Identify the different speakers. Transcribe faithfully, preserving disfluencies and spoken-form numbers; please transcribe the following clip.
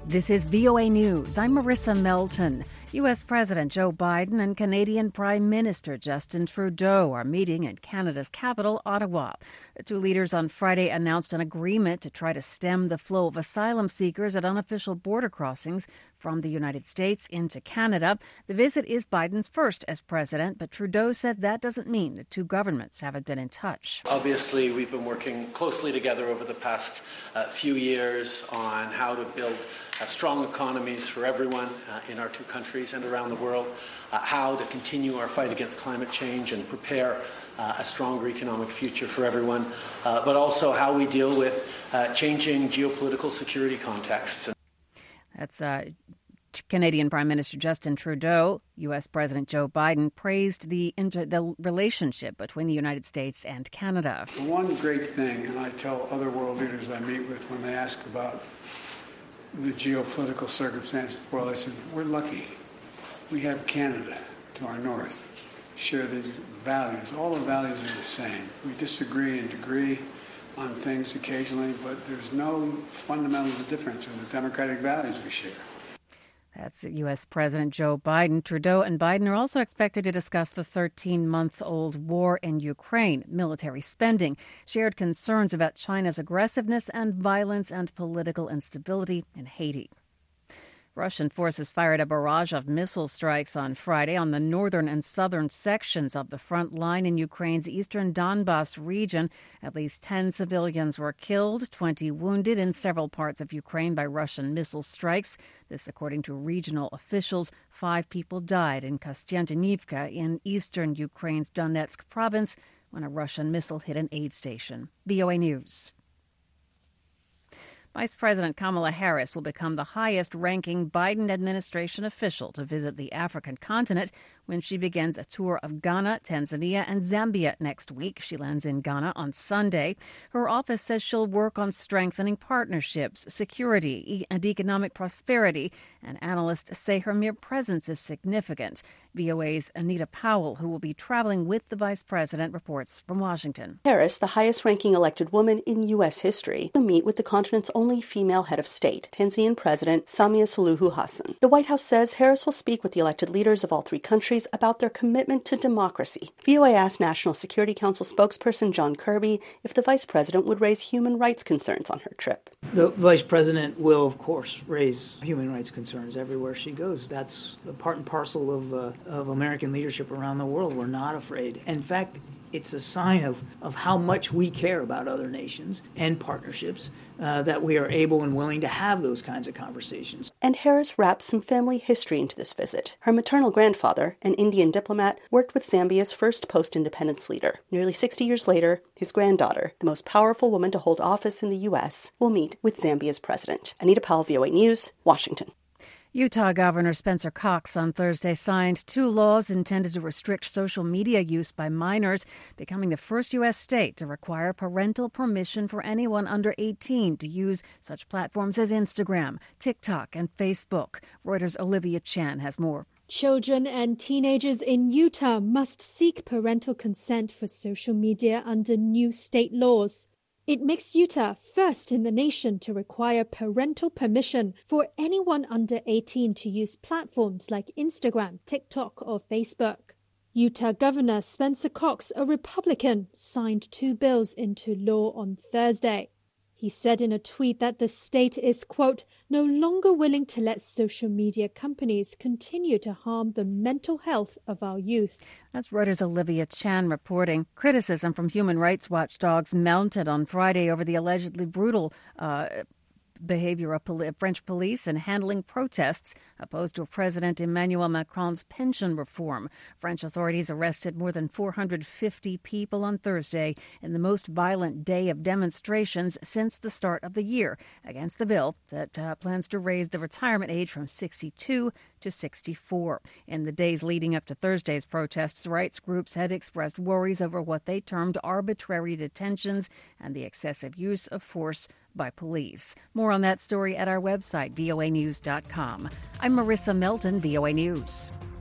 Speaker 1: This is V O A News. I'm Marissa Melton. U S. President Joe Biden and Canadian Prime Minister Justin Trudeau are meeting in Canada's capital, Ottawa. The two leaders on Friday announced an agreement to try to stem the flow of asylum seekers at unofficial border crossings from the United States into Canada. The visit is Biden's first as president, but Trudeau said that doesn't mean the two governments haven't been in touch.
Speaker 2: Obviously, we've been working closely together over the past uh, few years on how to build uh, strong economies for everyone uh, in our two countries and around the world, uh, how to continue our fight against climate change and prepare uh, a stronger economic future for everyone, uh, but also how we deal with uh, changing geopolitical security contexts.
Speaker 1: That's uh, Canadian Prime Minister Justin Trudeau. U S. President Joe Biden praised the inter- the relationship between the United States and Canada.
Speaker 3: One great thing, and I tell other world leaders I meet with when they ask about the geopolitical circumstances of the world, I said, we're lucky. We have Canada to our north, share these values. All the values are the same. We disagree in degree on things occasionally, but there's no fundamental difference in the democratic values we share.
Speaker 1: That's U S. President Joe Biden. Trudeau and Biden are also expected to discuss the thirteen-month-old war in Ukraine, military spending, shared concerns about China's aggressiveness and violence and political instability in Haiti. Russian forces fired a barrage of missile strikes on Friday on the northern and southern sections of the front line in Ukraine's eastern Donbas region. At least ten civilians were killed, twenty wounded in several parts of Ukraine by Russian missile strikes. This, according to regional officials. Five people died in Kostiantynivka in eastern Ukraine's Donetsk province when a Russian missile hit an aid station. V O A News. Vice President Kamala Harris will become the highest-ranking Biden administration official to visit the African continent when she begins a tour of Ghana, Tanzania, and Zambia next week. She lands in Ghana on Sunday. Her office says she'll work on strengthening partnerships, security, and economic prosperity, and analysts say her mere presence is significant. V O A's Anita Powell, who will be traveling with the vice president, reports from Washington.
Speaker 4: Harris, the highest-ranking elected woman in U S history, will meet with the continent's only female head of state, Tanzanian President Samia Suluhu Hassan. The White House says Harris will speak with the elected leaders of all three countries about their commitment to democracy. V O A asked National Security Council spokesperson John Kirby if the vice president would raise human rights concerns on her trip.
Speaker 5: The vice president will, of course, raise human rights concerns everywhere she goes. That's the part and parcel of uh, of American leadership around the world. We're not afraid. In fact, it's a sign of, of how much we care about other nations and partnerships uh, that we are able and willing to have those kinds of conversations.
Speaker 4: And Harris wraps some family history into this visit. Her maternal grandfather, an Indian diplomat, worked with Zambia's first post-independence leader. Nearly sixty years later, his granddaughter, the most powerful woman to hold office in the U S, will meet with Zambia's president. Anita Powell, V O A News, Washington.
Speaker 1: Utah Governor Spencer Cox on Thursday signed two laws intended to restrict social media use by minors, becoming the first U S state to require parental permission for anyone under eighteen to use such platforms as Instagram, TikTok, and Facebook. Reuters' Olivia Chan has more.
Speaker 6: Children and teenagers in Utah must seek parental consent for social media under new state laws. It makes Utah first in the nation to require parental permission for anyone under eighteen to use platforms like Instagram, TikTok, or Facebook. Utah Governor Spencer Cox, a Republican, signed two bills into law on Thursday. He said in a tweet that the state is, quote, no longer willing to let social media companies continue to harm the mental health of our youth.
Speaker 1: That's Reuters' Olivia Chan reporting. Criticism from human rights watchdogs mounted on Friday over the allegedly brutal uh, behavior of poli- French police in handling protests opposed to President Emmanuel Macron's pension reform. French authorities arrested more than four hundred fifty people on Thursday in the most violent day of demonstrations since the start of the year against the bill that uh, plans to raise the retirement age from sixty-two to sixty-four. In the days leading up to Thursday's protests, rights groups had expressed worries over what they termed arbitrary detentions and the excessive use of force by police. More on that story at our website, V O A news dot com. I'm Marissa Melton, V O A News.